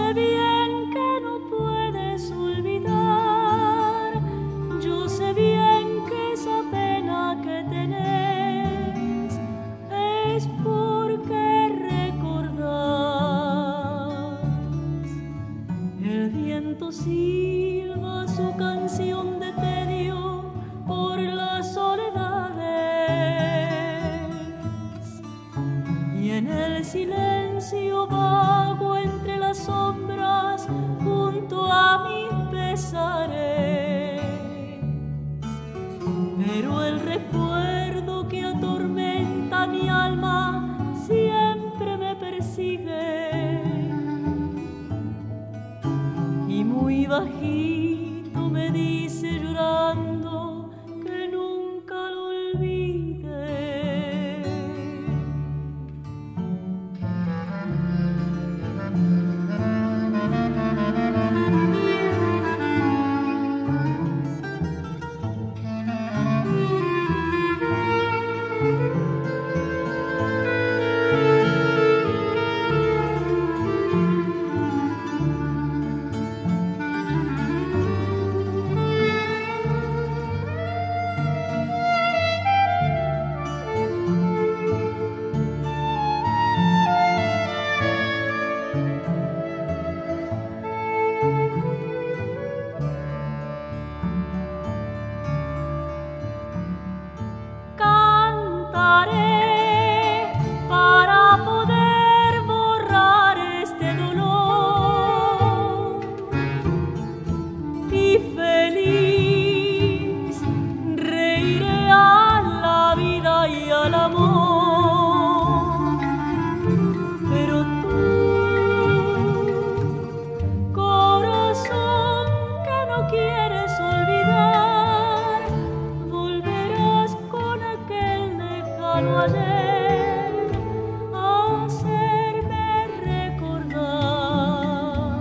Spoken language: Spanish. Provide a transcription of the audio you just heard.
sé bien que no puedes olvidar, yo sé bien que esa pena que tenés es porque recordás. El viento silba su canción de tedio por las soledades, y en el silencio vago entre las sombras junto a mis pesares. Pero el recuerdo que atormenta mi alma siempre me persigue, y muy bajito me dice: